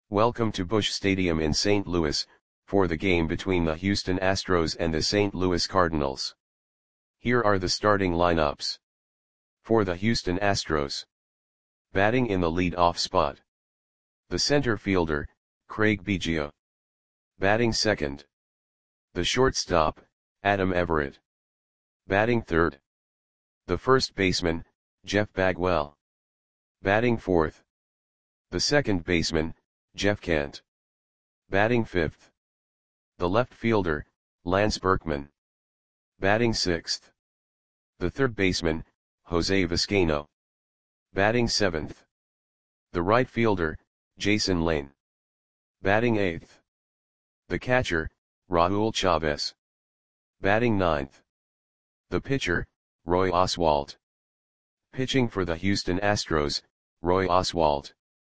Welcome to Busch Stadium in St. Louis, for the game between the Houston Astros and the St. Louis Cardinals. Here are the starting lineups. For the Houston Astros. Batting in the lead-off spot. The center fielder, Craig Biggio. Batting second. The shortstop, Adam Everett. Batting third. The first baseman, Jeff Bagwell. Batting fourth. The second baseman, Jeff Kent. Batting fifth. The left fielder, Lance Berkman. Batting sixth. The third baseman, Jose Vizcaino. Batting seventh. The right fielder, Jason Lane. Batting eighth. The catcher, Raul Chavez. Batting ninth. The pitcher, Roy Oswalt. Pitching for the Houston Astros, Roy Oswalt.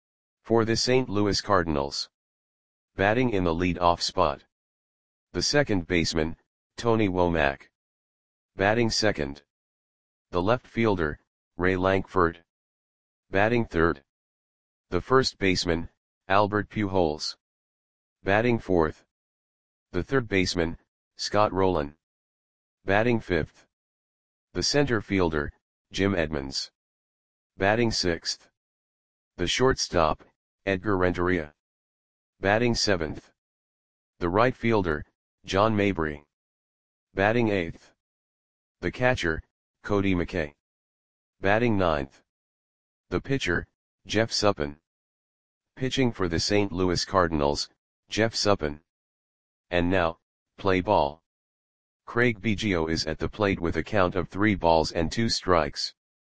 For the St. Louis Cardinals. Batting in the lead-off spot. The second baseman, Tony Womack. Batting second. The left fielder, Ray Lankford. Batting third. The first baseman, Albert Pujols. Batting fourth. The third baseman, Scott Rowland. Batting fifth. The center fielder, Jim Edmonds. Batting sixth. The shortstop, Edgar Renteria. Batting seventh. The right fielder, John Mabry. Batting eighth. The catcher, Cody McKay. Batting ninth. The pitcher, Jeff Suppan. Pitching for the St. Louis Cardinals, Jeff Suppan. And now, play ball. Craig Biggio is at the plate with a count of 3 balls and 2 strikes.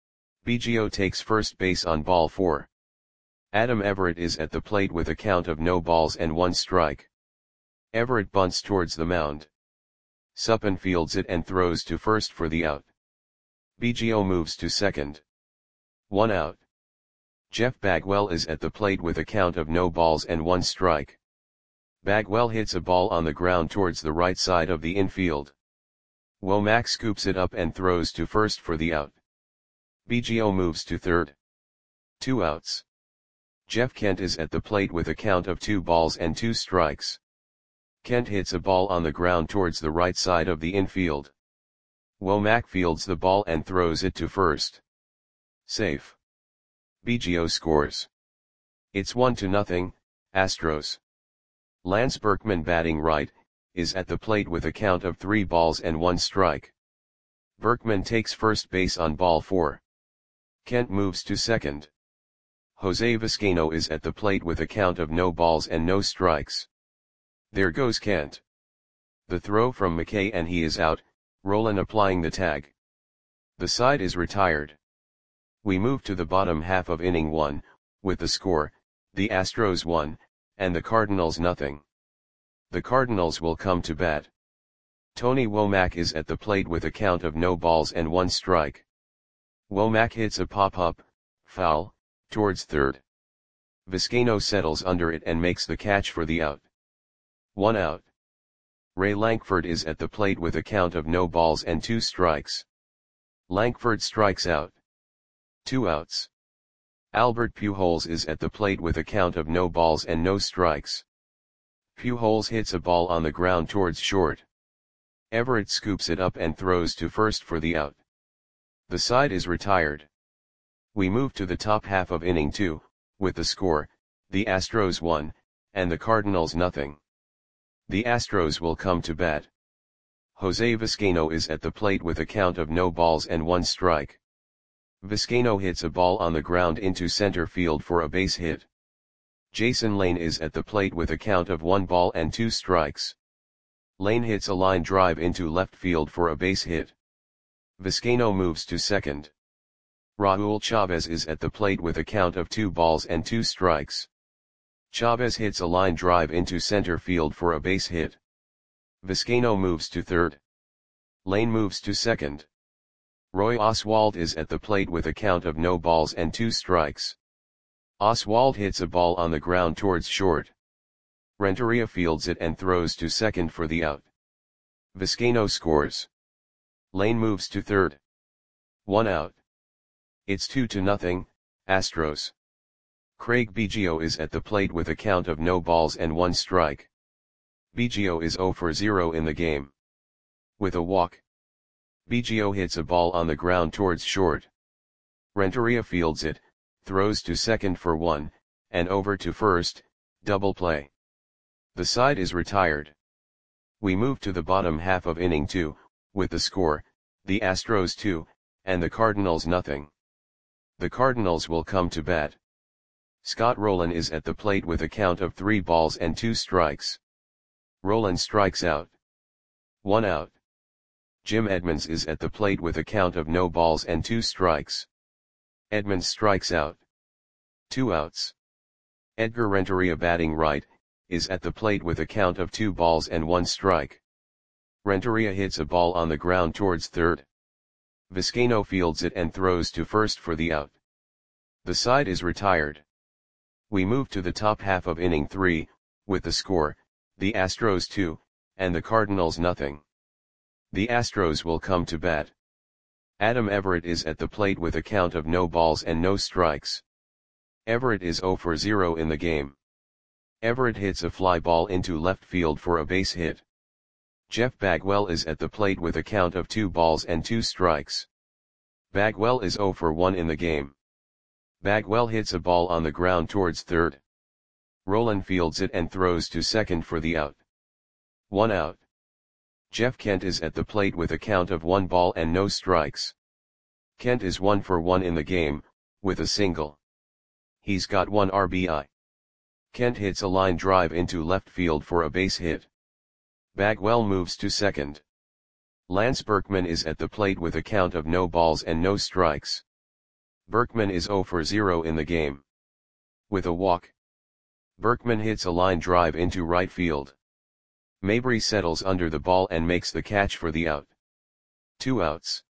Biggio takes first base on ball 4. Adam Everett is at the plate with a count of no balls and 1 strike. Everett bunts towards the mound. Suppan fields it and throws to first for the out. Biggio moves to second. 1 out. Jeff Bagwell is at the plate with a count of no balls and 1 strike. Bagwell hits a ball on the ground towards the right side of the infield. Womack scoops it up and throws to first for the out. Biggio moves to third. 2 outs. Jeff Kent is at the plate with a count of 2 balls and 2 strikes. Kent hits a ball on the ground towards the right side of the infield. Womack fields the ball and throws it to first. Safe. Biggio scores. It's 1-0, Astros. Lance Berkman, batting right, is at the plate with a count of 3 balls and 1 strike. Berkman takes first base on ball 4. Kent moves to second. Jose Vizcaino is at the plate with a count of no balls and no strikes. There goes Kent. The throw from McKay and he is out, Rowland applying the tag. The side is retired. We move to the bottom half of inning 1, with the score, the Astros 1, and the Cardinals 0. The Cardinals will come to bat. Tony Womack is at the plate with a count of no balls and 1 strike. Womack hits a pop-up, foul, towards third. Vizcaino settles under it and makes the catch for the out. 1 out. Ray Lankford is at the plate with a count of no balls and 2 strikes. Lankford strikes out. 2 outs. Albert Pujols is at the plate with a count of no balls and no strikes. Pujols hits a ball on the ground towards short. Everett scoops it up and throws to first for the out. The side is retired. We move to the top half of inning 2, with the score, the Astros 1, and the Cardinals 0. The Astros will come to bat. Jose Vizcaino is at the plate with a count of no balls and 1 strike. Vizcaino hits a ball on the ground into center field for a base hit. Jason Lane is at the plate with a count of 1 ball and 2 strikes. Lane hits a line drive into left field for a base hit. Vizcaino moves to second. Raul Chavez is at the plate with a count of 2 balls and 2 strikes. Chavez hits a line drive into center field for a base hit. Vizcaino moves to third. Lane moves to second. Roy Oswalt is at the plate with a count of no balls and 2 strikes. Oswalt hits a ball on the ground towards short. Renteria fields it and throws to second for the out. Vizcaino scores. Lane moves to third. 1 out. It's 2-0, Astros. Craig Biggio is at the plate with a count of no balls and 1 strike. Biggio is 0 for 0 in the game. With a walk, Biggio hits a ball on the ground towards short. Renteria fields it, throws to second for 1, and over to first, double play. The side is retired. We move to the bottom half of inning 2, with the score, the Astros 2, and the Cardinals nothing. The Cardinals will come to bat. Scott Rolen is at the plate with a count of 3 balls and 2 strikes. Rolen strikes out. 1 out. Jim Edmonds is at the plate with a count of no balls and 2 strikes. Edmonds strikes out. 2 outs. Edgar Renteria, batting right, is at the plate with a count of 2 balls and 1 strike. Renteria hits a ball on the ground towards third. Vizcaino fields it and throws to first for the out. The side is retired. We move to the top half of inning 3, with the score, the Astros 2, and the Cardinals nothing. The Astros will come to bat. Adam Everett is at the plate with a count of no balls and no strikes. Everett is 0 for 0 in the game. Everett hits a fly ball into left field for a base hit. Jeff Bagwell is at the plate with a count of 2 balls and 2 strikes. Bagwell is 0 for 1 in the game. Bagwell hits a ball on the ground towards third. Rolen fields it and throws to second for the out. 1 out. Jeff Kent is at the plate with a count of 1 ball and no strikes. Kent is 1 for 1 in the game, with a single. He's got 1 RBI. Kent hits a line drive into left field for a base hit. Bagwell moves to second. Lance Berkman is at the plate with a count of no balls and no strikes. Berkman is 0 for 0 in the game. With a walk, Berkman hits a line drive into right field. Mabry settles under the ball and makes the catch for the out. 2 outs.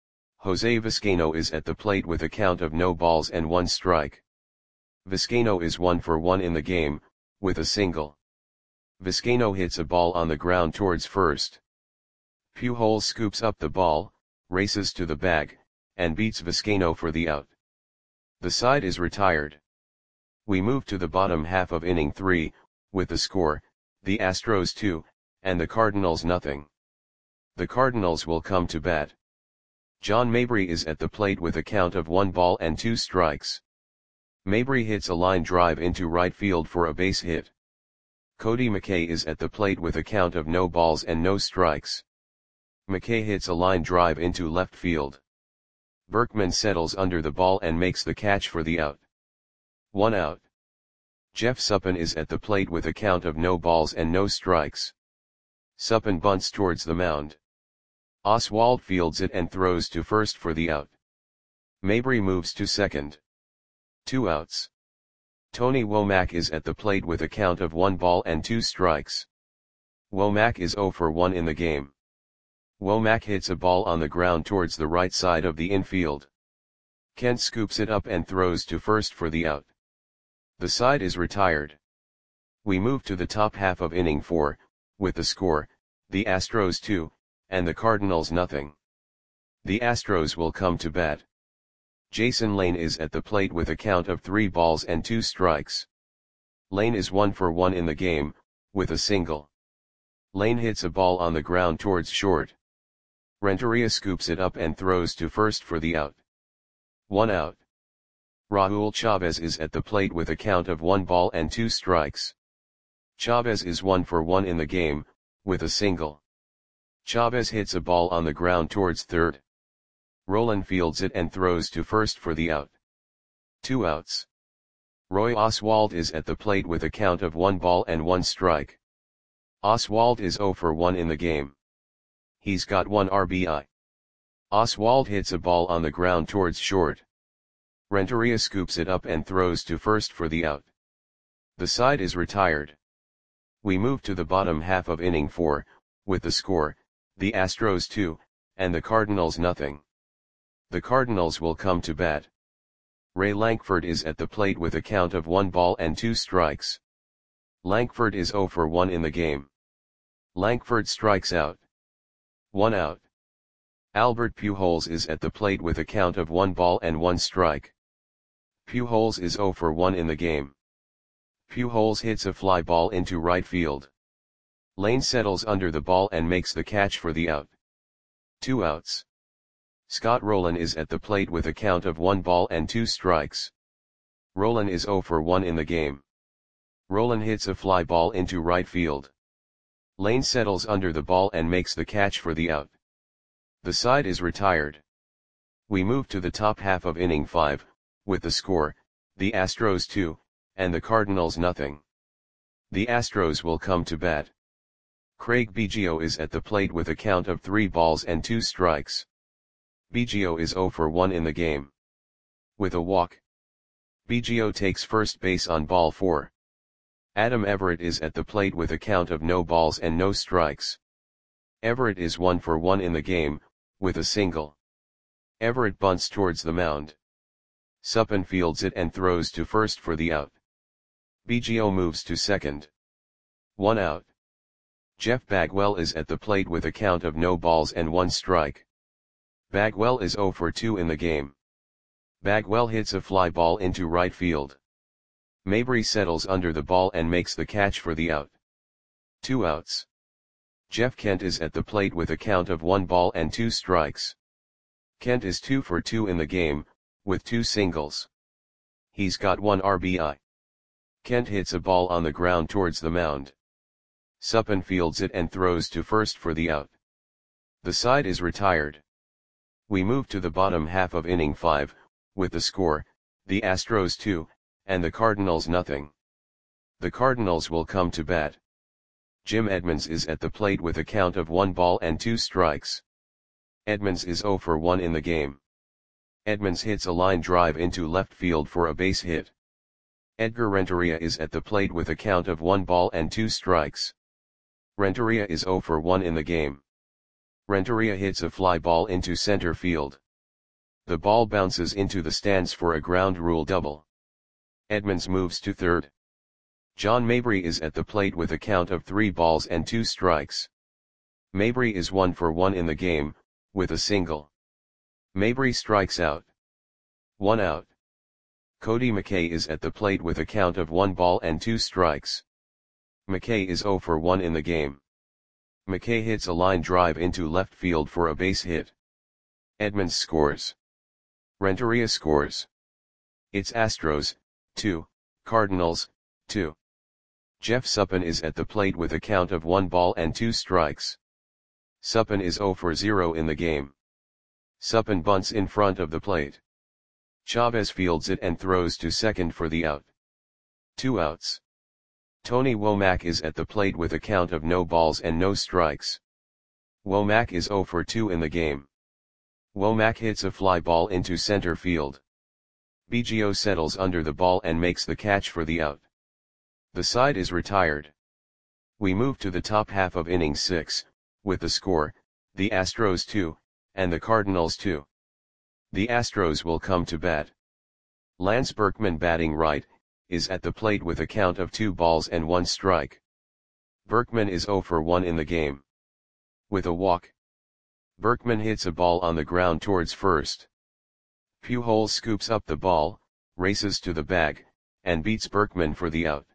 Jose Vizcaino is at the plate with a count of no balls and 1 strike. Vizcaino is 1 for 1 in the game, with a single. Vizcaino hits a ball on the ground towards first. Pujols scoops up the ball, races to the bag, and beats Vizcaino for the out. The side is retired. We move to the bottom half of inning 3, with the score, the Astros 2, and the Cardinals nothing. The Cardinals will come to bat. John Mabry is at the plate with a count of 1 ball and 2 strikes. Mabry hits a line drive into right field for a base hit. Cody McKay is at the plate with a count of no balls and no strikes. McKay hits a line drive into left field. Berkman settles under the ball and makes the catch for the out. 1 out. Jeff Suppan is at the plate with a count of no balls and no strikes. Suppan bunts towards the mound. Oswald fields it and throws to first for the out. Mabry moves to second. 2 outs. Tony Womack is at the plate with a count of 1 ball and 2 strikes. Womack is 0 for 1 in the game. Womack hits a ball on the ground towards the right side of the infield. Kent scoops it up and throws to first for the out. The side is retired. We move to the top half of inning 4, with the score, the Astros 2, and the Cardinals nothing. The Astros will come to bat. Jason Lane is at the plate with a count of 3 balls and 2 strikes. Lane is 1 for 1 in the game, with a single. Lane hits a ball on the ground towards short. Renteria scoops it up and throws to first for the out. 1 out. Raul Chavez is at the plate with a count of 1 ball and 2 strikes. Chavez is 1 for 1 in the game, with a single. Chavez hits a ball on the ground towards third. Rolen fields it and throws to first for the out. 2 outs. Roy Oswalt is at the plate with a count of 1 ball and 1 strike. Oswalt is 0 for 1 in the game. He's got 1 RBI. Oswalt hits a ball on the ground towards short. Renteria scoops it up and throws to first for the out. The side is retired. We move to the bottom half of inning 4, with the score, the Astros 2, and the Cardinals nothing. The Cardinals will come to bat. Ray Lankford is at the plate with a count of 1 ball and 2 strikes. Lankford is 0 for 1 in the game. Lankford strikes out. 1 out. Albert Pujols is at the plate with a count of 1 ball and 1 strike. Pujols is 0 for 1 in the game. Pujols hits a fly ball into right field. Lane settles under the ball and makes the catch for the out. 2 outs. Scott Rolen is at the plate with a count of 1 ball and 2 strikes. Rolen is 0 for 1 in the game. Rolen hits a fly ball into right field. Lane settles under the ball and makes the catch for the out. The side is retired. We move to the top half of inning 5, with the score, the Astros 2, and the Cardinals nothing. The Astros will come to bat. Craig Biggio is at the plate with a count of 3 balls and 2 strikes. Biggio is 0 for 1 in the game. With a walk, Biggio takes first base on ball 4. Adam Everett is at the plate with a count of no balls and no strikes. Everett is 1 for 1 in the game, with a single. Everett bunts towards the mound. Suppan fields it and throws to first for the out. Biggio moves to second. 1 out. Jeff Bagwell is at the plate with a count of no balls and 1 strike. Bagwell is 0 for 2 in the game. Bagwell hits a fly ball into right field. Mabry settles under the ball and makes the catch for the out. 2 outs. Jeff Kent is at the plate with a count of 1 ball and 2 strikes. Kent is 2 for 2 in the game, with 2 singles. He's got 1 RBI. Kent hits a ball on the ground towards the mound. Suppan fields it and throws to first for the out. The side is retired. We move to the bottom half of inning 5, with the score, the Astros 2, and the Cardinals nothing. The Cardinals will come to bat. Jim Edmonds is at the plate with a count of 1 ball and 2 strikes. Edmonds is 0 for 1 in the game. Edmonds hits a line drive into left field for a base hit. Edgar Renteria is at the plate with a count of 1 ball and 2 strikes. Renteria is 0 for 1 in the game. Renteria hits a fly ball into center field. The ball bounces into the stands for a ground rule double. Edmonds moves to third. John Mabry is at the plate with a count of 3 balls and 2 strikes. Mabry is 1 for 1 in the game, with a single. Mabry strikes out. 1 out. Cody McKay is at the plate with a count of 1 ball and 2 strikes. McKay is 0 for 1 in the game. McKay hits a line drive into left field for a base hit. Edmonds scores. Renteria scores. It's Astros, 2, Cardinals, 2. Jeff Suppan is at the plate with a count of 1 ball and 2 strikes. Suppan is 0 for 0 in the game. Suppan bunts in front of the plate. Chavez fields it and throws to second for the out. 2 outs. Tony Womack is at the plate with a count of no balls and no strikes. Womack is 0 for 2 in the game. Womack hits a fly ball into center field. Biggio settles under the ball and makes the catch for the out. The side is retired. We move to the top half of inning 6, with the score, the Astros 2, and the Cardinals 2. The Astros will come to bat. Lance Berkman batting right, is at the plate with a count of 2 balls and 1 strike. Berkman is 0 for 1 in the game. With a walk, Berkman hits a ball on the ground towards first. Pujols scoops up the ball, races to the bag, and beats Berkman for the out.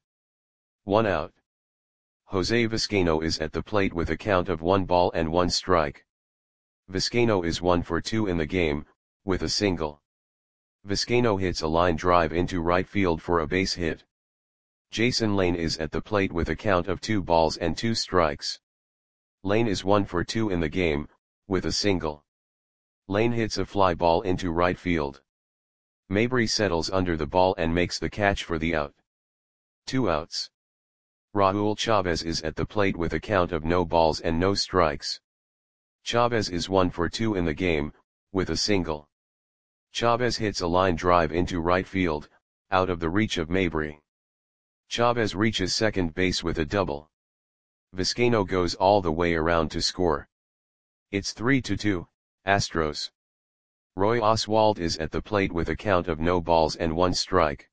1 out. Jose Vizcaino is at the plate with a count of 1 ball and 1 strike. Vizcaino is 1 for 2 in the game, with a single. Vizcaino hits a line drive into right field for a base hit. Jason Lane is at the plate with a count of 2 balls and 2 strikes. Lane is 1 for 2 in the game, with a single. Lane hits a fly ball into right field. Mabry settles under the ball and makes the catch for the out. 2 outs. Raul Chavez is at the plate with a count of no balls and no strikes. Chavez is 1 for 2 in the game, with a single. Chavez hits a line drive into right field, out of the reach of Mabry. Chavez reaches second base with a double. Vizcaino goes all the way around to score. It's 3-2, Astros. Roy Oswalt is at the plate with a count of no balls and 1 strike.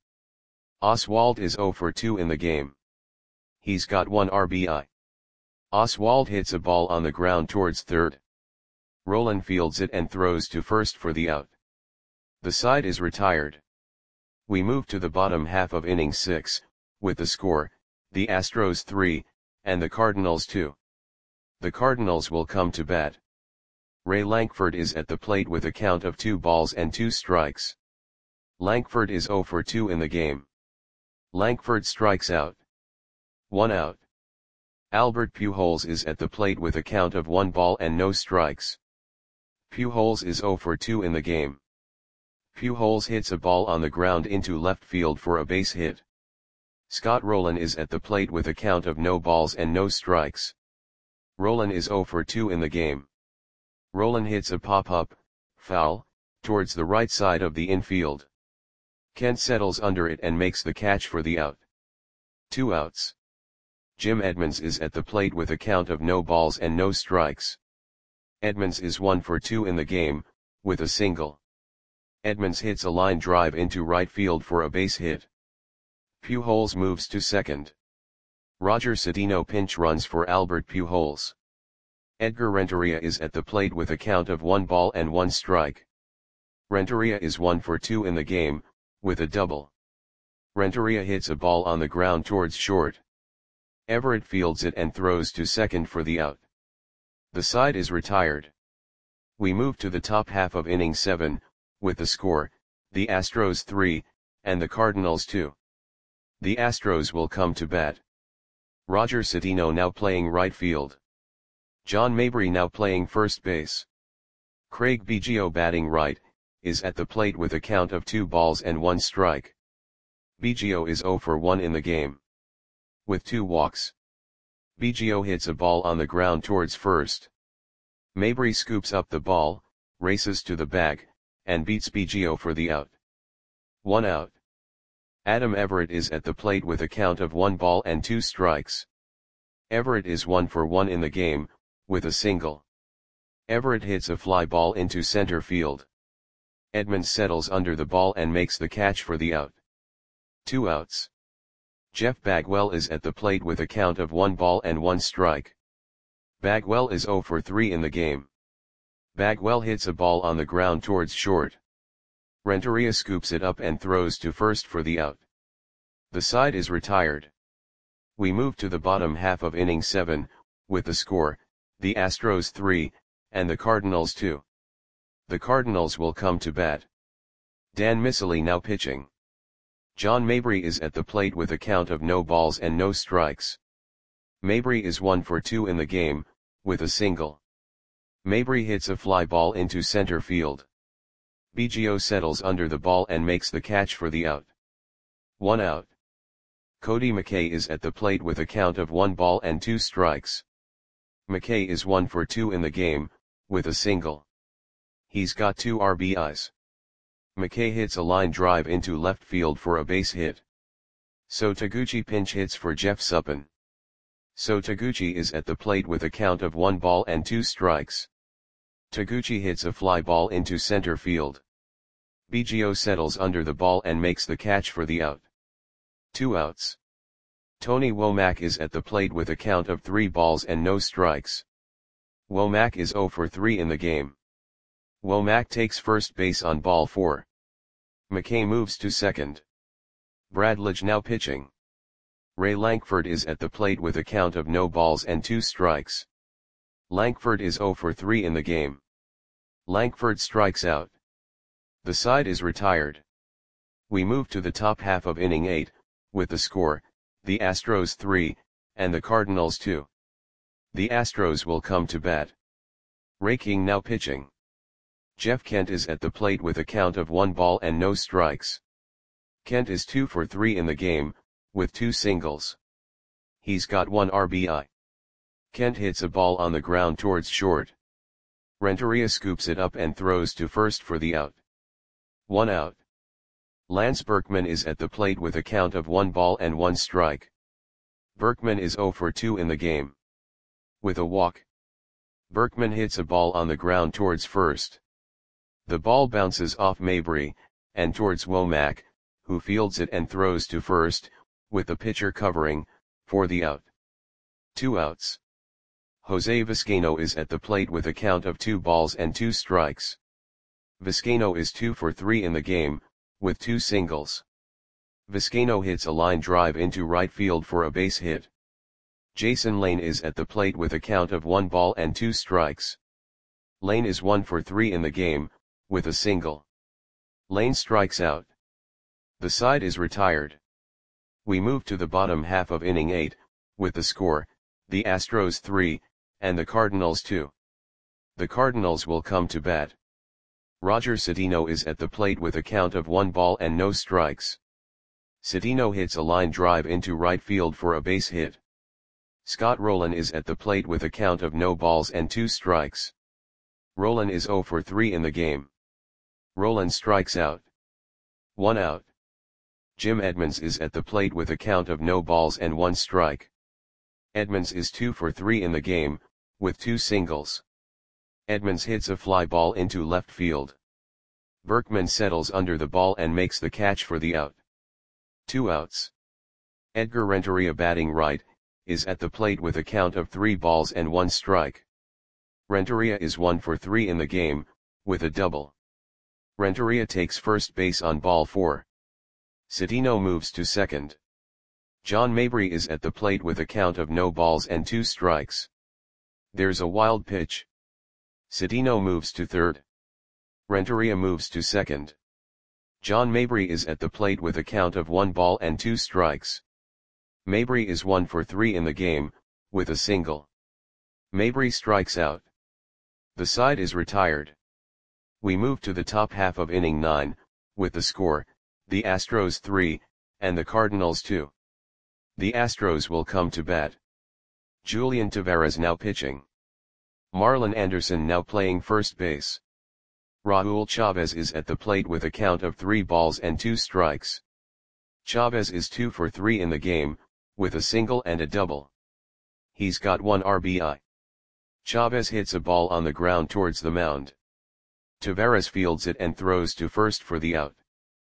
Oswalt is 0 for 2 in the game. He's got 1 RBI. Oswalt hits a ball on the ground towards third. Rolen fields it and throws to first for the out. The side is retired. We move to the bottom half of inning 6, with the score, the Astros 3, and the Cardinals 2. The Cardinals will come to bat. Ray Lankford is at the plate with a count of 2 balls and 2 strikes. Lankford is 0 for 2 in the game. Lankford strikes out. 1 out. Albert Pujols is at the plate with a count of 1 ball and no strikes. Pujols is 0 for 2 in the game. Pujols hits a ball on the ground into left field for a base hit. Scott Rolen is at the plate with a count of no balls and no strikes. Rolen is 0 for 2 in the game. Rolen hits a pop-up, foul, towards the right side of the infield. Kent settles under it and makes the catch for the out. 2 outs. Jim Edmonds is at the plate with a count of no balls and no strikes. Edmonds is 1 for 2 in the game, with a single. Edmonds hits a line drive into right field for a base hit. Pujols moves to second. Roger Cedeno pinch runs for Albert Pujols. Edgar Renteria is at the plate with a count of 1 ball and 1 strike. Renteria is 1 for 2 in the game, with a double. Renteria hits a ball on the ground towards short. Everett fields it and throws to second for the out. The side is retired. We move to the top half of inning 7, with the score, the Astros 3, and the Cardinals 2. The Astros will come to bat. Roger Cedeno now playing right field. John Mabry now playing first base. Craig Biggio batting right, is at the plate with a count of 2 balls and 1 strike. Biggio is 0 for 1 in the game. With 2 walks. Biggio hits a ball on the ground towards first. Mabry scoops up the ball, races to the bag, and beats Biggio for the out. 1 out. Adam Everett is at the plate with a count of 1 ball and 2 strikes. Everett is 1 for 1 in the game, with a single. Everett hits a fly ball into center field. Edmonds settles under the ball and makes the catch for the out. 2 outs. Jeff Bagwell is at the plate with a count of 1 ball and 1 strike. Bagwell is 0 for 3 in the game. Bagwell hits a ball on the ground towards short. Renteria scoops it up and throws to first for the out. The side is retired. We move to the bottom half of inning 7, with the score, the Astros 3, and the Cardinals 2. The Cardinals will come to bat. Dan Miceli now pitching. John Mabry is at the plate with a count of no balls and no strikes. Mabry is 1 for 2 in the game, with a single. Mabry hits a fly ball into center field. Biggio settles under the ball and makes the catch for the out. 1 out. Cody McKay is at the plate with a count of 1 ball and 2 strikes. McKay is 1 for 2 in the game, with a single. He's got 2 RBIs. McKay hits a line drive into left field for a base hit. So Taguchi pinch hits for Jeff Suppan. So Taguchi is at the plate with a count of 1 ball and 2 strikes. Taguchi hits a fly ball into center field. Biggio settles under the ball and makes the catch for the out. 2 outs. Tony Womack is at the plate with a count of 3 balls and no strikes. Womack is 0 for 3 in the game. Womack takes first base on ball 4. McKay moves to second. Brad Lidge now pitching. Ray Lankford is at the plate with a count of no balls and 2 strikes. Lankford is 0 for 3 in the game. Lankford strikes out. The side is retired. We move to the top half of inning 8, with the score, the Astros 3, and the Cardinals 2. The Astros will come to bat. Ray King now pitching. Jeff Kent is at the plate with a count of 1 ball and no strikes. Kent is 2 for 3 in the game, with 2 singles. He's got 1 RBI. Kent hits a ball on the ground towards short. Renteria scoops it up and throws to first for the out. 1 out. Lance Berkman is at the plate with a count of 1 ball and 1 strike. Berkman is 0 for 2 in the game. With a walk. Berkman hits a ball on the ground towards first. The ball bounces off Mabry, and towards Womack, who fields it and throws to first, with the pitcher covering, for the out. 2 outs. Jose Vizcaino is at the plate with a count of 2 balls and 2 strikes. Vizcaino is 2 for 3 in the game, with 2 singles. Vizcaino hits a line drive into right field for a base hit. Jason Lane is at the plate with a count of 1 ball and 2 strikes. Lane is 1 for 3 in the game, with a single. Lane strikes out. The side is retired. We move to the bottom half of inning 8, with the score, the Astros 3, and the Cardinals 2. The Cardinals will come to bat. Roger Cedeno is at the plate with a count of 1 ball and no strikes. Cedeno hits a line drive into right field for a base hit. Scott Rolen is at the plate with a count of no balls and 2 strikes. Rolen is 0 for 3 in the game. Rolen strikes out. 1 out. Jim Edmonds is at the plate with a count of no balls and 1 strike. Edmonds is 2 for 3 in the game, with 2 singles. Edmonds hits a fly ball into left field. Berkman settles under the ball and makes the catch for the out. 2 outs. Edgar Renteria, batting right, is at the plate with a count of 3 balls and 1 strike. Renteria is 1 for 3 in the game, with a double. Renteria takes first base on ball 4. Cedeno moves to second. John Mabry is at the plate with a count of no balls and 2 strikes. There's a wild pitch. Cedeno moves to third. Renteria moves to second. John Mabry is at the plate with a count of 1 ball and 2 strikes. Mabry is 1 for 3 in the game, with a single. Mabry strikes out. The side is retired. We move to the top half of inning 9, with the score, the Astros 3, and the Cardinals 2. The Astros will come to bat. Julian Taveras now pitching. Marlon Anderson now playing first base. Raul Chavez is at the plate with a count of 3 balls and 2 strikes. Chavez is 2 for 3 in the game, with a single and a double. He's got 1 RBI. Chavez hits a ball on the ground towards the mound. Taveras fields it and throws to first for the out.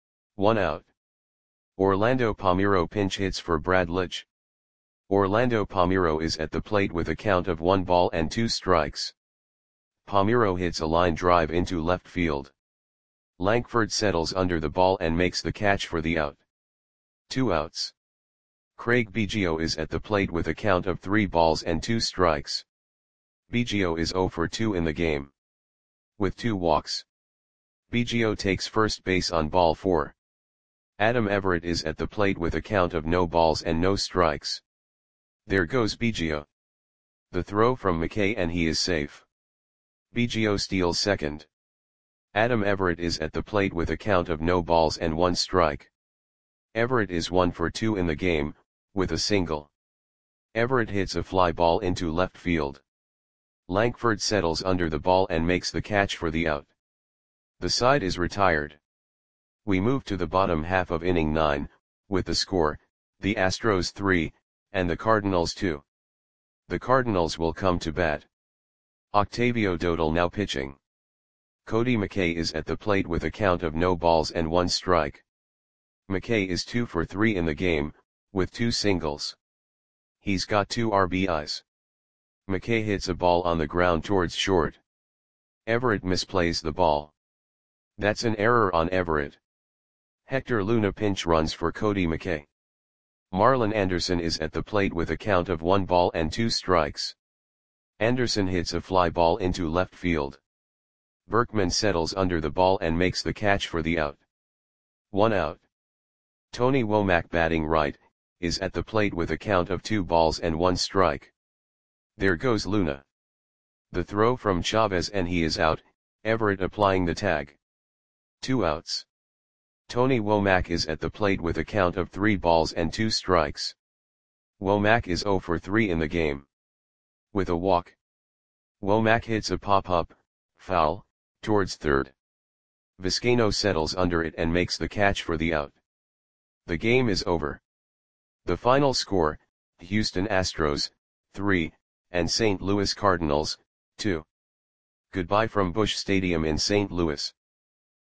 1 out. Orlando Palmeiro pinch hits for Brad Litch. Orlando Palmeiro is at the plate with a count of 1 ball and 2 strikes. Palmeiro hits a line drive into left field. Lankford settles under the ball and makes the catch for the out. 2 outs. Craig Biggio is at the plate with a count of 3 balls and 2 strikes. Biggio is 0 for 2 in the game. With 2 walks. Biggio takes first base on ball 4. Adam Everett is at the plate with a count of no balls and no strikes. There goes Biggio. The throw from McKay and he is safe. Biggio steals second. Adam Everett is at the plate with a count of no balls and 1 strike. Everett is 1 for 2 in the game, with a single. Everett hits a fly ball into left field. Lankford settles under the ball and makes the catch for the out. The side is retired. We move to the bottom half of inning 9, with the score, the Astros 3, and the Cardinals 2. The Cardinals will come to bat. Octavio Dotel now pitching. Cody McKay is at the plate with a count of no balls and 1 strike. McKay is 2 for 3 in the game, with 2 singles. He's got 2 RBIs. McKay hits a ball on the ground towards short. Everett misplays the ball. That's an error on Everett. Hector Luna pinch runs for Cody McKay. Marlon Anderson is at the plate with a count of 1 ball and 2 strikes. Anderson hits a fly ball into left field. Berkman settles under the ball and makes the catch for the out. 1 out. Tony Womack, batting right, is at the plate with a count of 2 balls and 1 strike. There goes Luna. The throw from Chavez and he is out, Everett applying the tag. 2 outs. Tony Womack is at the plate with a count of 3 balls and 2 strikes. Womack is 0 for 3 in the game. With a walk. Womack hits a pop-up, foul, towards third. Vizcaino settles under it and makes the catch for the out. The game is over. The final score, Houston Astros, 3, and St. Louis Cardinals, 2. Goodbye from Busch Stadium in St. Louis.